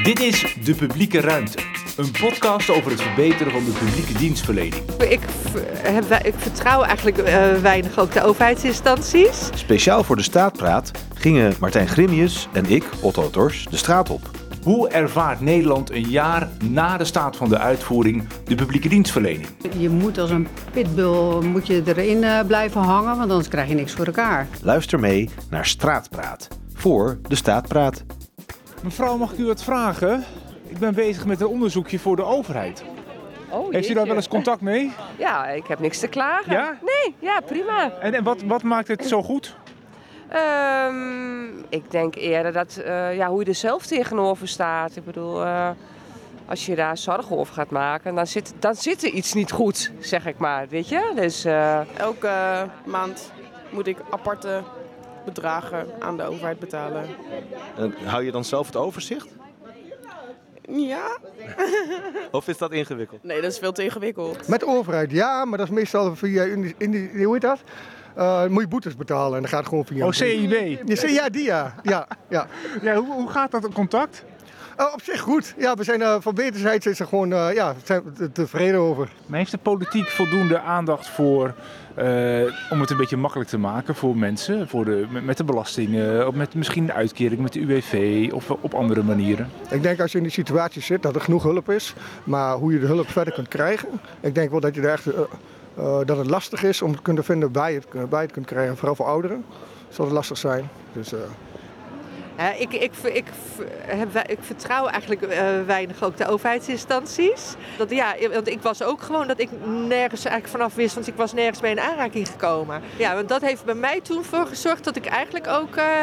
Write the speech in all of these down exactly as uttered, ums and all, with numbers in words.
Dit is De Publieke Ruimte, een podcast over het verbeteren van de publieke dienstverlening. Ik, heb, ik vertrouw eigenlijk uh, weinig ook de overheidsinstanties. Speciaal voor de Staatpraat gingen Martijn Grimius en ik, Otto Tors, de straat op. Hoe ervaart Nederland een jaar na de staat van de uitvoering de publieke dienstverlening? Je moet als een pitbull moet je erin uh, blijven hangen, want anders krijg je niks voor elkaar. Luister mee naar Straatpraat, voor de Staatpraat. Mevrouw, mag ik u wat vragen? Ik ben bezig met een onderzoekje voor de overheid. Oh, Heeft u daar wel eens contact mee? Ja, ik heb niks te klagen. Ja? Nee, ja, prima. En, en wat, wat maakt het zo goed? Um, ik denk eerder dat, uh, ja, hoe je er zelf tegenover staat. Ik bedoel, uh, als je daar zorgen over gaat maken, dan zit, dan zit er iets niet goed, zeg ik maar, weet je. Dus, uh... Elke uh, maand moet ik aparte bedragen aan de overheid betalen. En hou je dan zelf het overzicht? Ja. Of is dat ingewikkeld? Nee, dat is veel te ingewikkeld. Met de overheid, ja, maar dat is meestal via, in, in, hoe heet dat? Uh, moet je boetes betalen en dan gaat het gewoon via... Oh, C I B? Ja, ja, die ja. ja, ja. ja hoe, hoe gaat dat in contact? Uh, op zich goed. Ja, we zijn uh, van wederzijds is er gewoon uh, ja, zijn we tevreden over. Maar heeft de politiek voldoende aandacht voor, uh, om het een beetje makkelijk te maken voor mensen, voor de, met, met de belastingen, of met misschien een uitkering met de U W V of op andere manieren? Ik denk als je in die situatie zit dat er genoeg hulp is, maar hoe je de hulp verder kunt krijgen, ik denk wel dat je er echt... Uh, Uh, dat het lastig is om te kunnen vinden waar je het, waar je het kunt krijgen, vooral voor ouderen. Zal het lastig zijn. Dus, uh... uh, ik, ik, ik, heb, ik vertrouw eigenlijk uh, weinig ook de overheidsinstanties. Dat, ja, want ik was ook gewoon dat ik nergens eigenlijk vanaf wist, want ik was nergens mee in aanraking gekomen. Ja, want dat heeft bij mij toen voor gezorgd dat ik eigenlijk ook... Uh,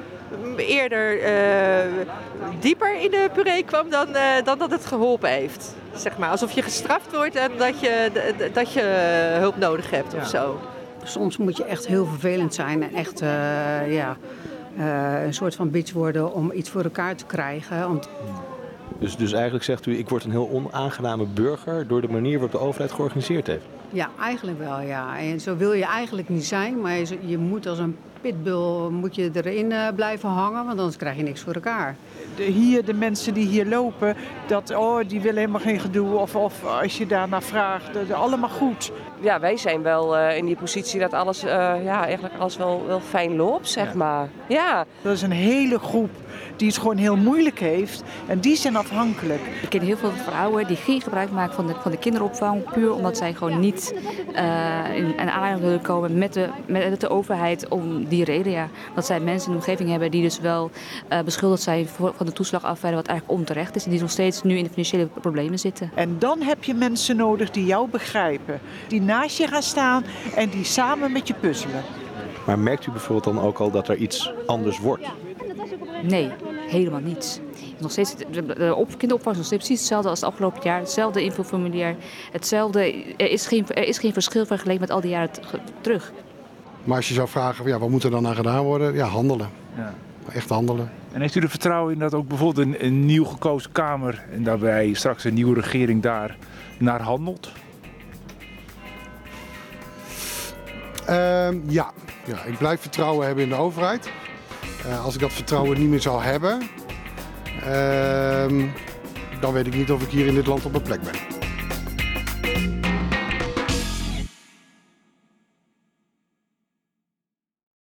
eerder uh, dieper in de puree kwam dan, uh, dan dat het geholpen heeft. Zeg maar, alsof je gestraft wordt en dat je, d- dat je hulp nodig hebt ja. of zo. Soms moet je echt heel vervelend zijn en echt uh, ja, uh, een soort van bitch worden om iets voor elkaar te krijgen. Want... Dus, dus eigenlijk zegt u, ik word een heel onaangename burger door de manier waarop de overheid georganiseerd heeft? Ja, eigenlijk wel, ja. En zo wil je eigenlijk niet zijn, maar je, je moet als een pitbull moet je erin uh, blijven hangen, want anders krijg je niks voor elkaar. De, hier, de mensen die hier lopen, dat, oh, die willen helemaal geen gedoe. Of, of als je daarnaar vraagt, dat, allemaal goed. Ja, wij zijn wel uh, in die positie dat alles, uh, ja, eigenlijk alles wel, wel fijn loopt, zeg ja. maar. Ja. Dat is een hele groep die het gewoon heel moeilijk heeft en die zijn afhankelijk. Ik ken heel veel vrouwen die geen gebruik maken van de, van de kinderopvang, puur omdat zij gewoon niet uh, in, in aanraking willen komen met de, met de overheid om die reden. Ja. Dat zij mensen in de omgeving hebben die dus wel uh, beschuldigd zijn voor, van de toeslagaffaire, wat eigenlijk onterecht is en die nog steeds nu in de financiële problemen zitten. En dan heb je mensen nodig die jou begrijpen, die naast je gaan staan en die samen met je puzzelen. Maar merkt u bijvoorbeeld dan ook al dat er iets anders wordt? Nee, helemaal niets. Nog steeds, de op, kinderopvang is nog steeds precies hetzelfde als het afgelopen jaar. Hetzelfde infoformulier. Hetzelfde, er is geen, er is geen verschil vergeleken met al die jaren t- terug. Maar als je zou vragen, ja, wat moet er dan aan gedaan worden? Ja, handelen. Ja. Echt handelen. En heeft u er vertrouwen in dat ook bijvoorbeeld een, een nieuw gekozen Kamer en daarbij straks een nieuwe regering daar naar handelt? Uh, ja. ja, ik blijf vertrouwen hebben in de overheid. Uh, als ik dat vertrouwen niet meer zou hebben, uh, dan weet ik niet of ik hier in dit land op mijn plek ben.